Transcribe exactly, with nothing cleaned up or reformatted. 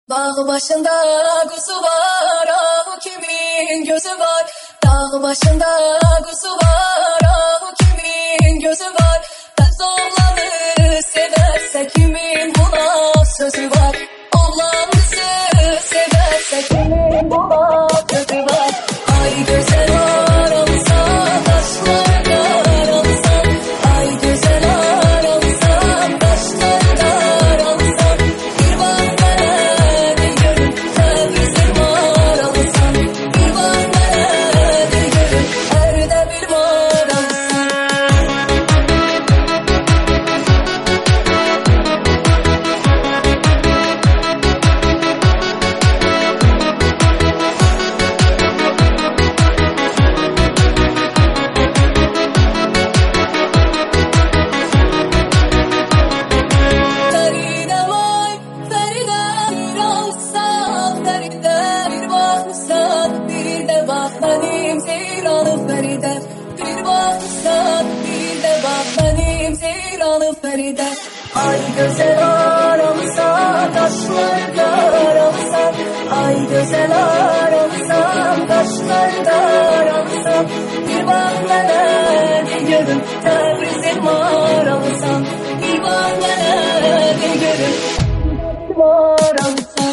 Dağ başında kuzu var, ah kimin gözü var. Dağ başında kuzu var, ah kimin gözü var. Tez oğlanı severse kimin buna sözü var. Oğlanı severse kimin buna sözü var. Ay güzel aramsa taşlarda aramsa. Ay güzel aramsa taşlarda aramsa. Bir bak bana bir görün tebrizim var alsan. Bir bak bana bir görün erde bir var alsan. Feride vay Feride bir alsan Feride bir baksan bir de bak benim zeyranım Feride bir baksan bir de bak benim zeyranım Feride. Ay güzel aramsa taşlarda aramsa. Ay güzel aramsa taşlarda aramsa. Bir bak bana bir görün tebrizim var alsam. Bir bak bana bir görün var alsam.